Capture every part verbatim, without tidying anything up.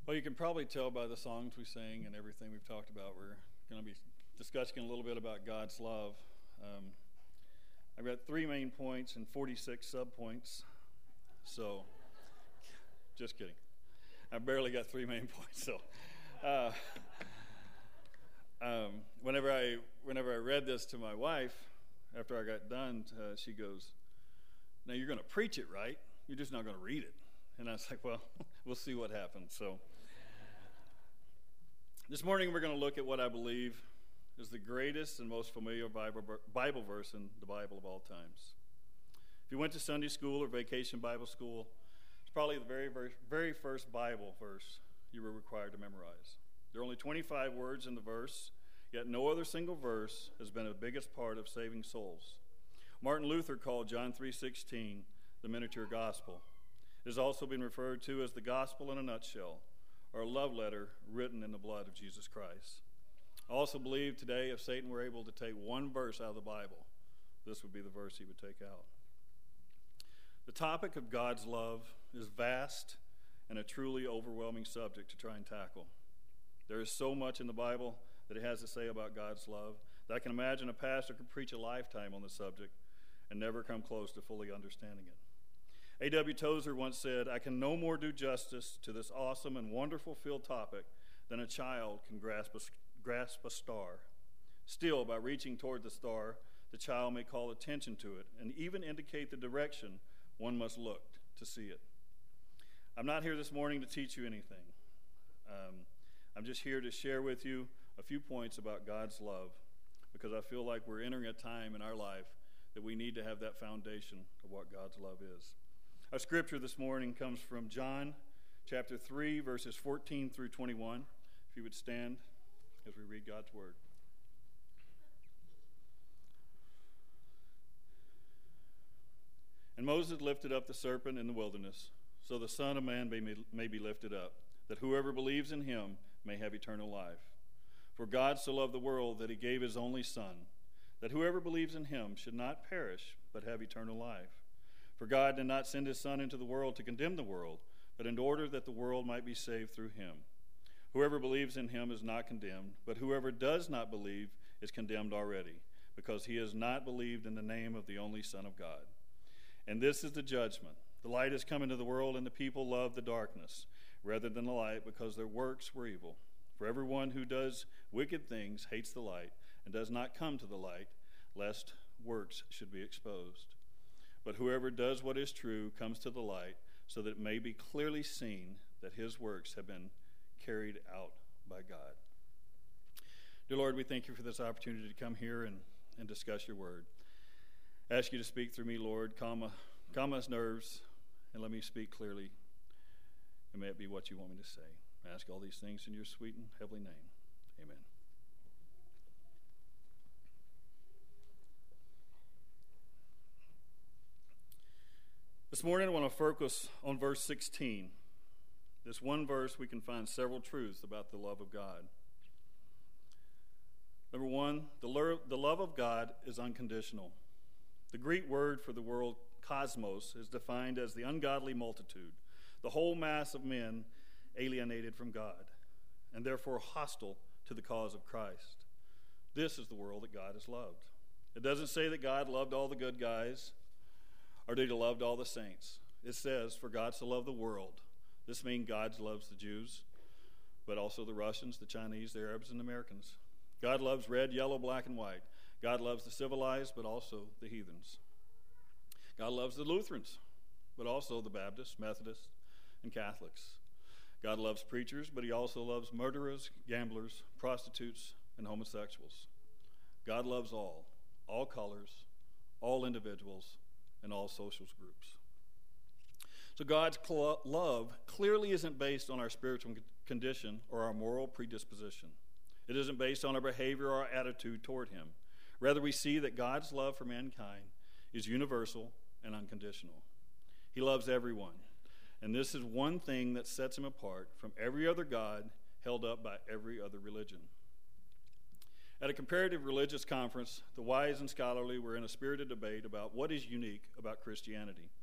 Well, you can probably tell by the songs we sing and everything we've talked about, we're going to be discussing a little bit about God's love. Um, I've got three main points and forty-six subpoints, so just kidding. I barely got three main points. So, uh, um, whenever I whenever I read this to my wife after I got done, uh, she goes, "Now you're going to preach it, right? You're just not going to read it." And I was like, "Well, we'll see what happens." So. This morning we're going to look at what I believe is the greatest and most familiar Bible, Bible verse in the Bible of all times. If you went to Sunday school or vacation Bible school, it's probably the very, very, very first Bible verse you were required to memorize. There are only twenty-five words in the verse, yet no other single verse has been the biggest part of saving souls. Martin Luther called John three sixteen the miniature gospel. It has also been referred to as the gospel in a nutshell, or a love letter written in the blood of Jesus Christ. I also believe today if Satan were able to take one verse out of the Bible, this would be the verse he would take out. The topic of God's love is vast and a truly overwhelming subject to try and tackle. There is so much in the Bible that it has to say about God's love that I can imagine a pastor could preach a lifetime on the subject and never come close to fully understanding it. A W Tozer once said, "I can no more do justice to this awesome and wonderful field topic than a child can grasp a, grasp a star. Still, by reaching toward the star, the child may call attention to it and even indicate the direction one must look to see it." I'm not here this morning to teach you anything. Um, I'm just here to share with you a few points about God's love, because I feel like we're entering a time in our life that we need to have that foundation of what God's love is. Our scripture this morning comes from John chapter three, verses fourteen through twenty-one. If you would stand as we read God's word. "And Moses lifted up the serpent in the wilderness, so the Son of Man may, may be lifted up, that whoever believes in him may have eternal life. For God so loved the world that he gave his only Son, that whoever believes in him should not perish, but have eternal life. For God did not send his Son into the world to condemn the world, but in order that the world might be saved through him. Whoever believes in him is not condemned, but whoever does not believe is condemned already, because he has not believed in the name of the only Son of God. And this is the judgment. The light has come into the world, and the people love the darkness rather than the light, because their works were evil. For everyone who does wicked things hates the light and does not come to the light, lest works should be exposed. But whoever does what is true comes to the light, so that it may be clearly seen that his works have been carried out by God." Dear Lord, we thank you for this opportunity to come here and, and discuss your word. I ask you to speak through me, Lord. Calm, my, calm my nerves and let me speak clearly. And may it be what you want me to say. I ask all these things in your sweet and heavenly name. Amen. This morning I want to focus on verse sixteen. This one verse we can find several truths about the love of God. Number one, the, lo- the love of God is unconditional. The Greek word for the word cosmos is defined as the ungodly multitude, the whole mass of men alienated from God, and therefore hostile to the cause of Christ. This is the world that God has loved. It doesn't say that God loved all the good guys, or that he loved all the saints. It says, "For God so loved the world." This means God loves the Jews, but also the Russians, the Chinese, the Arabs, and the Americans. God loves red, yellow, black, and white. God loves the civilized, but also the heathens. God loves the Lutherans, but also the Baptists, Methodists, and Catholics. God loves preachers, but he also loves murderers, gamblers, prostitutes, and homosexuals. God loves all, all colors, all individuals, and all social groups. So God's cl- love clearly isn't based on our spiritual condition or our moral predisposition. It isn't based on our behavior or our attitude toward him. Rather, we see that God's love for mankind is universal and unconditional. He loves everyone, and this is one thing that sets him apart from every other God held up by every other religion. At a comparative religious conference, the wise and scholarly were in a spirited debate about what is unique about Christianity.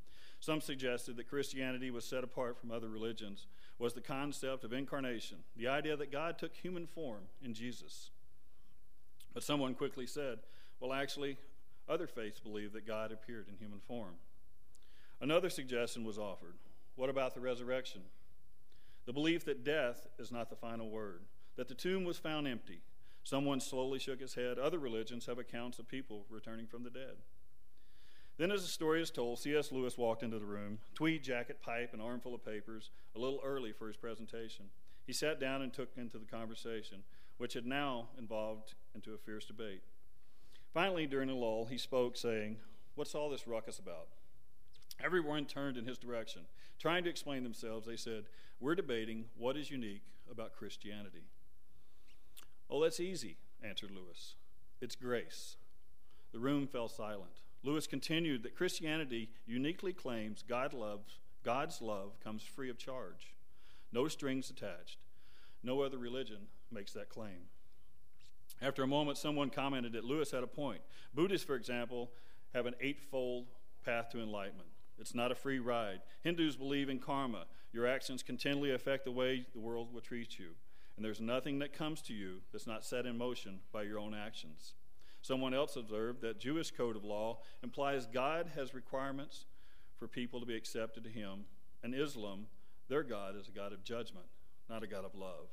Some suggested that Christianity was set apart from other religions was the concept of incarnation, the idea that God took human form in Jesus. But someone quickly said, well, actually, other faiths believe that God appeared in human form. Another suggestion was offered. What about the resurrection? The belief that death is not the final word, that the tomb was found empty. Someone slowly shook his head. Other religions have accounts of people returning from the dead. Then, as the story is told, C S Lewis walked into the room, tweed jacket, pipe, and armful of papers, a little early for his presentation. He sat down and took into the conversation, which had now evolved into a fierce debate. Finally, during a lull, he spoke, saying, "What's all this ruckus about?" Everyone turned in his direction. Trying to explain themselves, they said, "We're debating what is unique about Christianity." "Oh, that's easy," answered Lewis. "It's grace." The room fell silent. Lewis continued that Christianity uniquely claims God loves, God's love comes free of charge. No strings attached. No other religion makes that claim. After a moment, someone commented that Lewis had a point. Buddhists, for example, have an eightfold path to enlightenment. It's not a free ride. Hindus believe in karma. Your actions continually affect the way the world will treat you. And there's nothing that comes to you that's not set in motion by your own actions. Someone else observed that Jewish code of law implies God has requirements for people to be accepted to him. And Islam, their God is a God of judgment, not a God of love.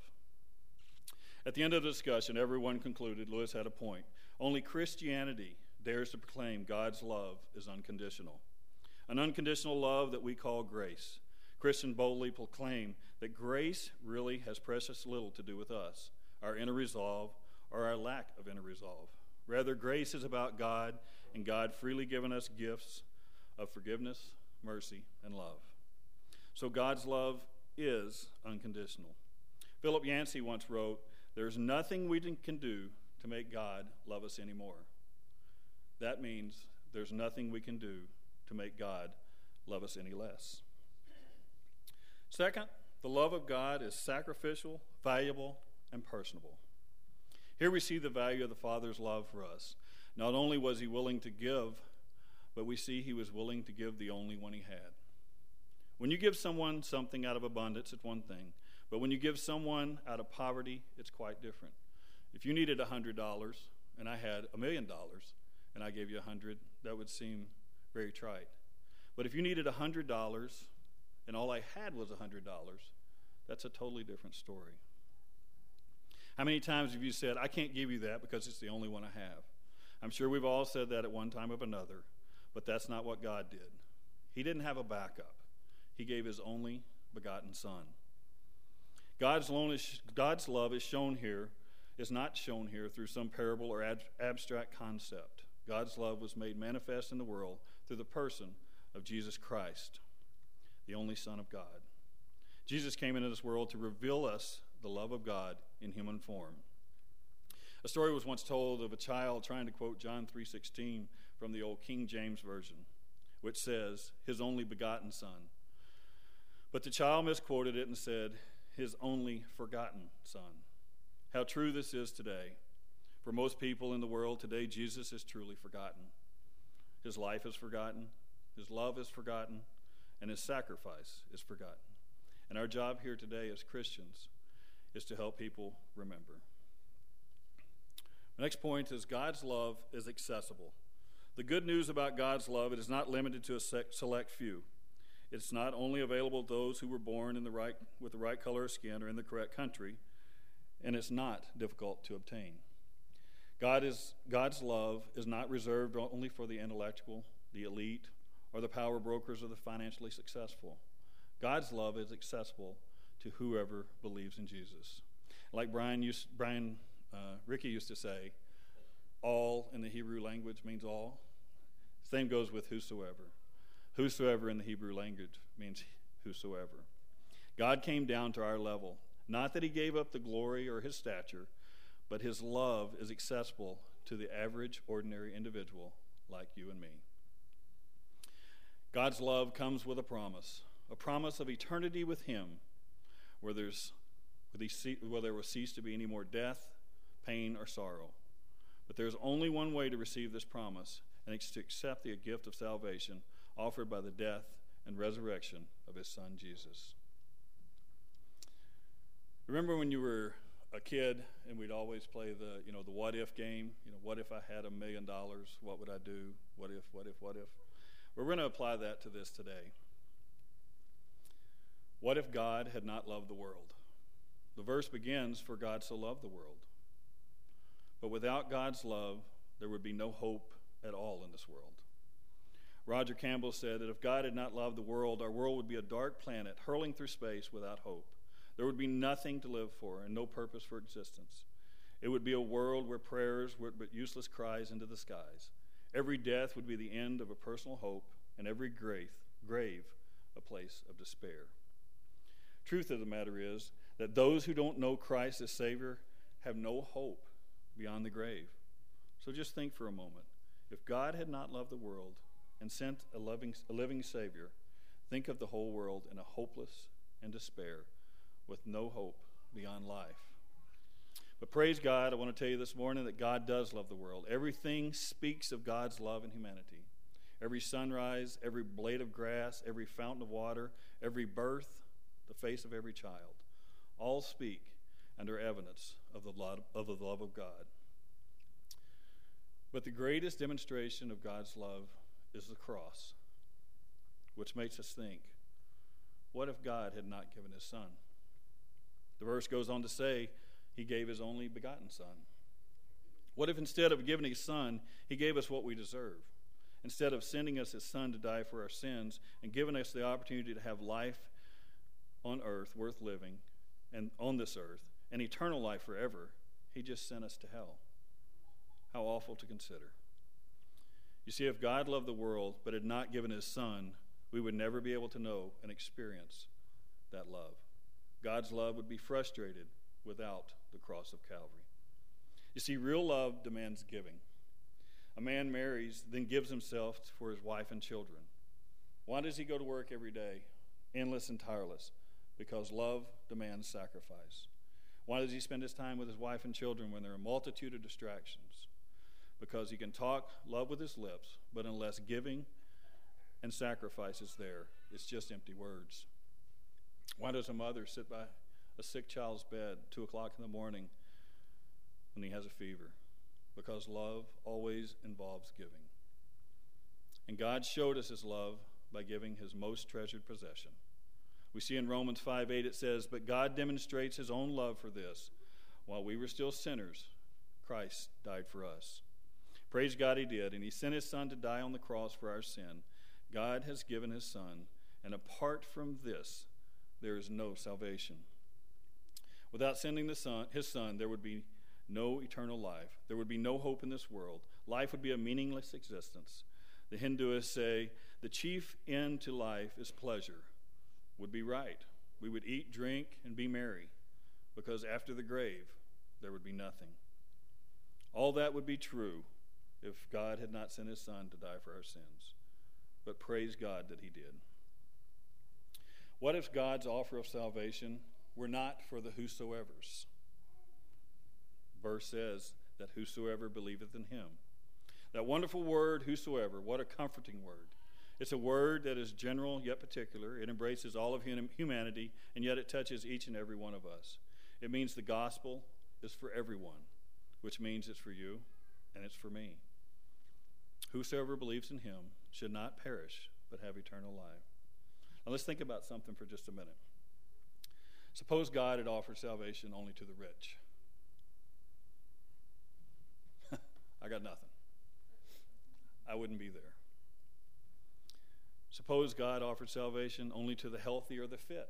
At the end of the discussion, everyone concluded Lewis had a point. Only Christianity dares to proclaim God's love is unconditional. An unconditional love that we call grace. Christians boldly proclaim that grace really has precious little to do with us, our inner resolve, or our lack of inner resolve. Rather, grace is about God and God freely giving us gifts of forgiveness, mercy, and love. So God's love is unconditional. Philip Yancey once wrote, "There's nothing we can do to make God love us anymore." That means there's nothing we can do to make God love us any less. Second, the love of God is sacrificial, valuable, and personable. Here we see the value of the Father's love for us. Not only was he willing to give, but we see he was willing to give the only one he had. When you give someone something out of abundance, it's one thing. But when you give someone out of poverty, it's quite different. If you needed one hundred dollars and I had a million dollars and I gave you one hundred dollars, that would seem very trite. But if you needed one hundred dollars and all I had was one hundred dollars, that's a totally different story. How many times have you said, "I can't give you that because it's the only one I have"? I'm sure we've all said that at one time or another, but that's not what God did. He didn't have a backup. He gave his only begotten Son. God's love is shown here, is not shown here through some parable or ab- abstract concept. God's love was made manifest in the world through the person of Jesus Christ, the only Son of God. Jesus came into this world to reveal us the love of God in human form. A story was once told of a child trying to quote John three sixteen from the old King James Version, which says, "His only begotten Son." But the child misquoted it and said, "His only forgotten Son." How true this is today. For most people in the world today, Jesus is truly forgotten. His life is forgotten, his love is forgotten, and his sacrifice is forgotten. And our job here today as Christians is to help people remember. The next point is God's love is accessible. The good news about God's love, it is not limited to a select few. It's not only available to those who were born in the right, with the right color of skin or in the correct country, and it's not difficult to obtain. God is, God's love is not reserved only for the intellectual, the elite, or the power brokers or the financially successful. God's love is accessible to whoever believes in Jesus. Like Brian, used, Brian uh, Ricky used to say, all in the Hebrew language means all. Same goes with whosoever. Whosoever in the Hebrew language means whosoever. God came down to our level. Not that he gave up the glory or his stature, but his love is accessible to the average, ordinary individual like you and me. God's love comes with a promise, a promise of eternity with him, where, there's, where there will cease to be any more death, pain, or sorrow. But there's only one way to receive this promise, and it's to accept the gift of salvation offered by the death and resurrection of his son Jesus. Remember when you were a kid and we'd always play the, you know, the what if game? You know, what if I had a million dollars? What would I do? What if, what if, what if? We're going to apply that to this today. What if God had not loved the world? The verse begins, for God so loved the world. But without God's love, there would be no hope at all in this world. Roger Campbell said that if God had not loved the world, our world would be a dark planet hurling through space without hope. There would be nothing to live for and no purpose for existence. It would be a world where prayers were but useless cries into the skies. Every death would be the end of a personal hope, and every grave, grave a place of despair. Truth of the matter is that those who don't know Christ as Savior have no hope beyond the grave. So just think for a moment. If God had not loved the world and sent a loving, a living Savior, think of the whole world in a hopeless and despair with no hope beyond life. But praise God, I want to tell you this morning that God does love the world. Everything speaks of God's love and humanity. Every sunrise, every blade of grass, every fountain of water, every birth, the face of every child, all speak and are evidence of the love of, the love of God. But the greatest demonstration of God's love is the cross, which makes us think, what if God had not given his son? The verse goes on to say, he gave his only begotten son. What if instead of giving his son, he gave us what we deserve? Instead of sending us his son to die for our sins and giving us the opportunity to have life on earth worth living, and on this earth, and eternal life forever, he just sent us to hell. How awful to consider. You see, if God loved the world but had not given his son, we would never be able to know and experience that love. God's love would be frustrated without the cross of Calvary. You see, real love demands giving. A man marries, then gives himself for his wife and children. Why does he go to work every day, endless and tireless? Because love demands sacrifice. Why does he spend his time with his wife and children when there are a multitude of distractions? Because he can talk love with his lips, but unless giving and sacrifice is there, it's just empty words. Why does a mother sit by a sick child's bed at two o'clock in the morning when he has a fever? Because love always involves giving. And God showed us his love by giving his most treasured possession. We see in Romans five eight it says, but God demonstrates his own love for this. While we were still sinners, Christ died for us. Praise God, he did, and he sent his son to die on the cross for our sin. God has given his son, and apart from this, there is no salvation. Without sending the son, his son, there would be no eternal life. There would be no hope in this world. Life would be a meaningless existence. The Hinduists say, the chief end to life is pleasure. Would be right. We would eat, drink, and be merry, because after the grave, there would be nothing. All that would be true if God had not sent his son to die for our sins. But praise God that he did. What if God's offer of salvation were not for the whosoevers? Verse says that whosoever believeth in him. That wonderful word, whosoever, what a comforting word. It's a word that is general yet particular. It embraces all of humanity, and yet it touches each and every one of us. It means the gospel is for everyone, which means it's for you and it's for me. Whosoever believes in him should not perish, but have eternal life. Now let's think about something for just a minute. Suppose God had offered salvation only to the rich. I got nothing. I wouldn't be there. Suppose God offered salvation only to the healthy or the fit.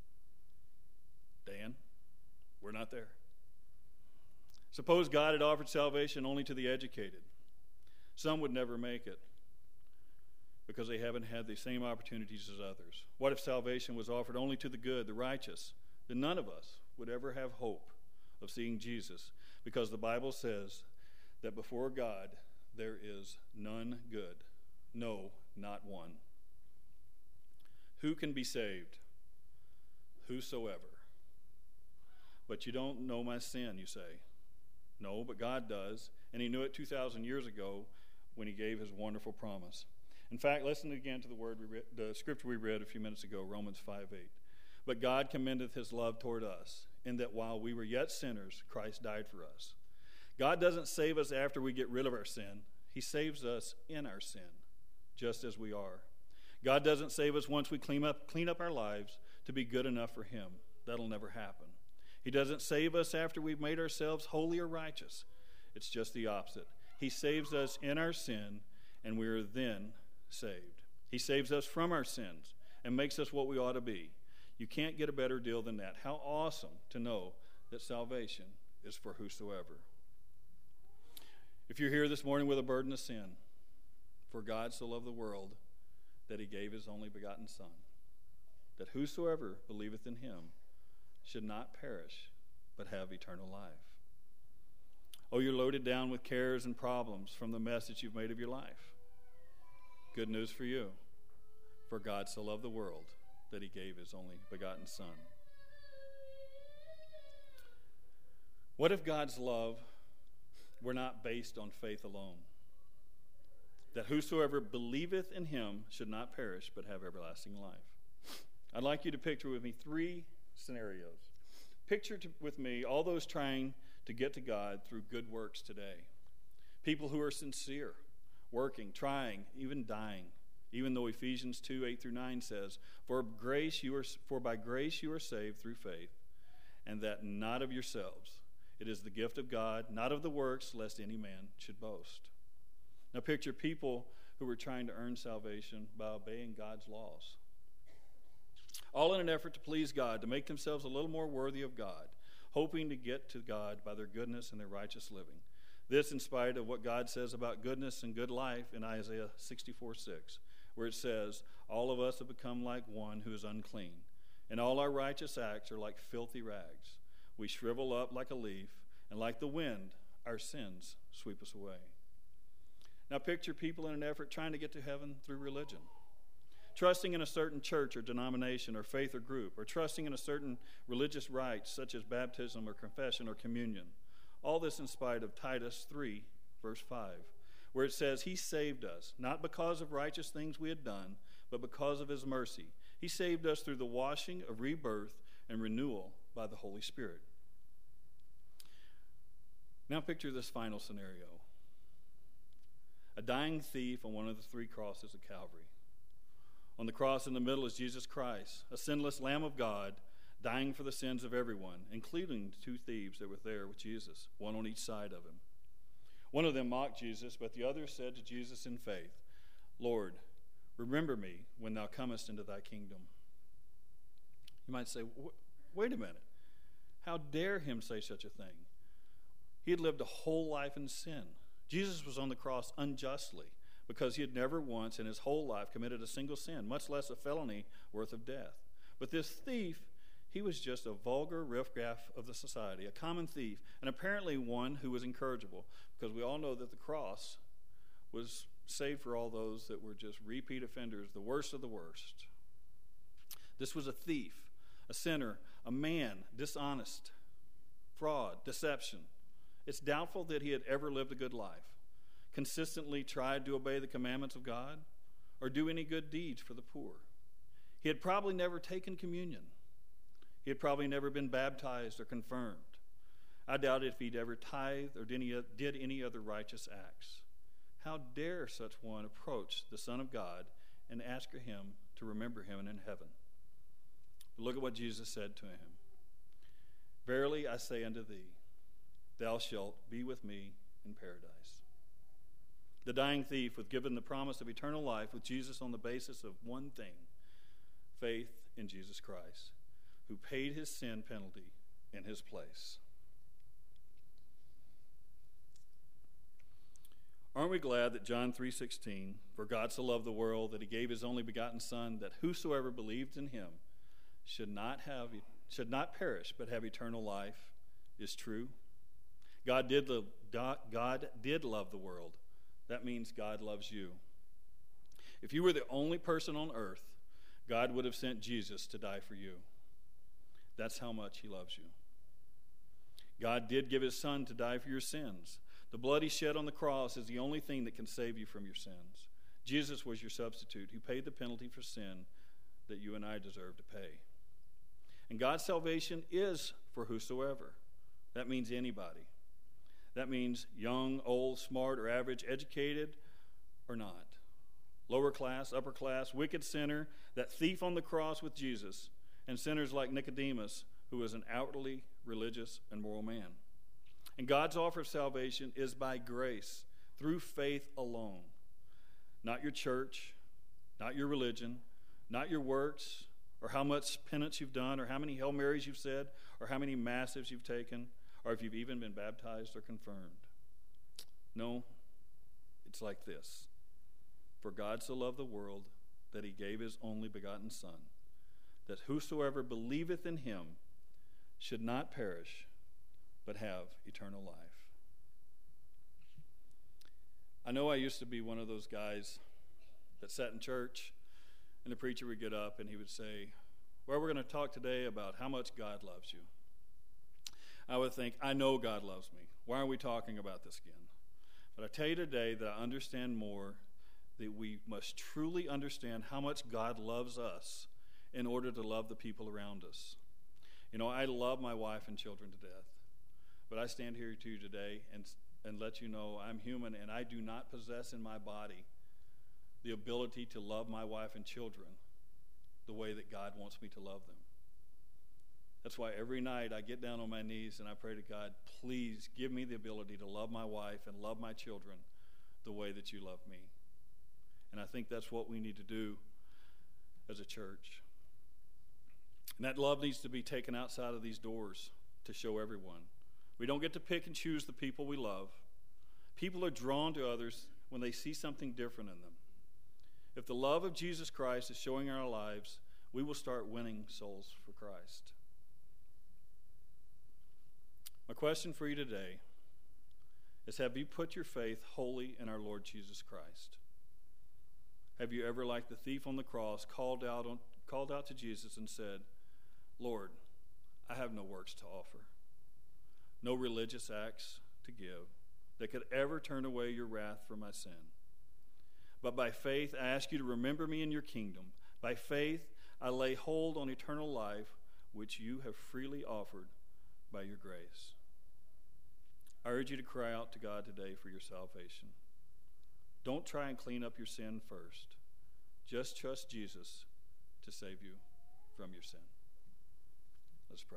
Dan, we're not there. Suppose God had offered salvation only to the educated. Some would never make it because they haven't had the same opportunities as others. What if salvation was offered only to the good, the righteous? Then none of us would ever have hope of seeing Jesus, because the Bible says that before God there is none good, no, not one. Who can be saved? Whosoever. But you don't know my sin, you say. No, but God does, and he knew it two thousand years ago when he gave his wonderful promise. In fact, listen again to the word we read, the scripture we read a few minutes ago, Romans five eight. But God commendeth his love toward us, in that while we were yet sinners, Christ died for us. God doesn't save us after we get rid of our sin. He saves us in our sin, just as we are. God doesn't save us once we clean up, clean up our lives to be good enough for him. That'll never happen. He doesn't save us after we've made ourselves holy or righteous. It's just the opposite. He saves us in our sin, and we are then saved. He saves us from our sins and makes us what we ought to be. You can't get a better deal than that. How awesome to know that salvation is for whosoever. If you're here this morning with a burden of sin, for God so loved the world that he gave his only begotten Son, that whosoever believeth in him should not perish, but have eternal life. Oh, you're loaded down with cares and problems from the mess that you've made of your life. Good news for you. For God so loved the world that he gave his only begotten Son. What if God's love were not based on faith alone? That whosoever believeth in him should not perish, but have everlasting life. I'd like you to picture with me three scenarios. Picture to, with me all those trying to get to God through good works today. People who are sincere, working, trying, even dying. Even though Ephesians two, eight through nine says, For grace you are for by grace you are saved through faith, and that not of yourselves. It is the gift of God, not of the works, lest any man should boast. Now picture people who were trying to earn salvation by obeying God's laws. All in an effort to please God, to make themselves a little more worthy of God, hoping to get to God by their goodness and their righteous living. This in spite of what God says about goodness and good life in Isaiah sixty-four six, where it says, All of us have become like one who is unclean, and all our righteous acts are like filthy rags. We shrivel up like a leaf, and like the wind, our sins sweep us away. Now picture people in an effort trying to get to heaven through religion. Trusting in a certain church or denomination or faith or group, or trusting in a certain religious rites such as baptism or confession or communion. All this in spite of Titus three, verse five, where it says, He saved us, not because of righteous things we had done, but because of his mercy. He saved us through the washing of rebirth and renewal by the Holy Spirit. Now picture this final scenario. A dying thief on one of the three crosses of Calvary. On the cross in the middle is Jesus Christ, a sinless Lamb of God, dying for the sins of everyone, including the two thieves that were there with Jesus, one on each side of him. One of them mocked Jesus, but the other said to Jesus in faith, Lord, remember me when thou comest into thy kingdom. You might say, wait a minute. How dare him say such a thing? He had lived a whole life in sin. Jesus was on the cross unjustly because he had never once in his whole life committed a single sin, much less a felony worth of death. But this thief, he was just a vulgar riffraff of the society, a common thief, and apparently one who was incorrigible, because we all know that the cross was saved for all those that were just repeat offenders, the worst of the worst. This was a thief, a sinner, a man, dishonest, fraud, deception. It's doubtful that he had ever lived a good life, consistently tried to obey the commandments of God, or do any good deeds for the poor. He had probably never taken communion. He had probably never been baptized or confirmed. I doubt if he'd ever tithed or did any, did any other righteous acts. How dare such one approach the Son of God and ask him to remember him in heaven? But look at what Jesus said to him. Verily I say unto thee, thou shalt be with me in paradise. The dying thief was given the promise of eternal life with Jesus on the basis of one thing, faith in Jesus Christ, who paid his sin penalty in his place. Aren't we glad that John three sixteen, for God so loved the world that he gave his only begotten Son, that whosoever believed in him should not have should not perish but have eternal life, is true? God did the God did love the world. That means God loves you. If you were the only person on earth, God would have sent Jesus to die for you. That's how much he loves you. God did give his Son to die for your sins. The blood he shed on the cross is the only thing that can save you from your sins. Jesus was your substitute who paid the penalty for sin that you and I deserve to pay. And God's salvation is for whosoever. That means anybody. That means young, old, smart, or average, educated, or not. Lower class, upper class, wicked sinner, that thief on the cross with Jesus, and sinners like Nicodemus, who was an outwardly religious and moral man. And God's offer of salvation is by grace, through faith alone. Not your church, not your religion, not your works, or how much penance you've done, or how many Hail Marys you've said, or how many Massives you've taken, or if you've even been baptized or confirmed. No, it's like this. For God so loved the world that he gave his only begotten Son, that whosoever believeth in him should not perish, but have eternal life. I know I used to be one of those guys that sat in church, and the preacher would get up and he would say, well, we're going to talk today about how much God loves you. I would think, I know God loves me. Why are we talking about this again? But I tell you today that I understand more, that we must truly understand how much God loves us in order to love the people around us. You know, I love my wife and children to death, but I stand here to you today and, and let you know I'm human, and I do not possess in my body the ability to love my wife and children the way that God wants me to love them. That's why every night I get down on my knees and I pray to God, please give me the ability to love my wife and love my children the way that you love me. And I think that's what we need to do as a church. And that love needs to be taken outside of these doors to show everyone. We don't get to pick and choose the people we love. People are drawn to others when they see something different in them. If the love of Jesus Christ is showing in our lives, we will start winning souls for Christ. My question for you today is, have you put your faith wholly in our Lord Jesus Christ? Have you ever, like the thief on the cross, called out, on, called out to Jesus and said, Lord, I have no works to offer, no religious acts to give that could ever turn away your wrath from my sin. But by faith, I ask you to remember me in your kingdom. By faith, I lay hold on eternal life, which you have freely offered by your grace. I urge you to cry out to God today for your salvation. Don't try and clean up your sin first. Just trust Jesus to save you from your sin. Let's pray.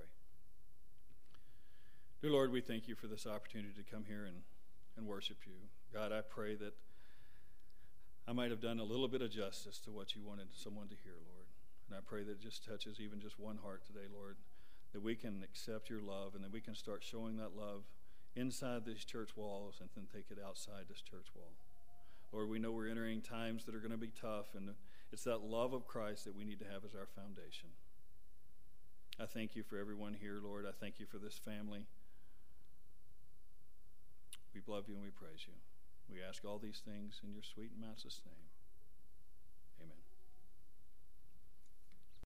Dear Lord, we thank you for this opportunity to come here and, and worship you. God, I pray that I might have done a little bit of justice to what you wanted someone to hear, Lord. And I pray that it just touches even just one heart today, Lord, that we can accept your love and that we can start showing that love inside these church walls and then take it outside this church wall. Lord, we know we're entering times that are going to be tough, and it's that love of Christ that we need to have as our foundation. I thank you for everyone here, Lord. I thank you for this family. We love you and we praise you. We ask all these things in your sweet and matchless name.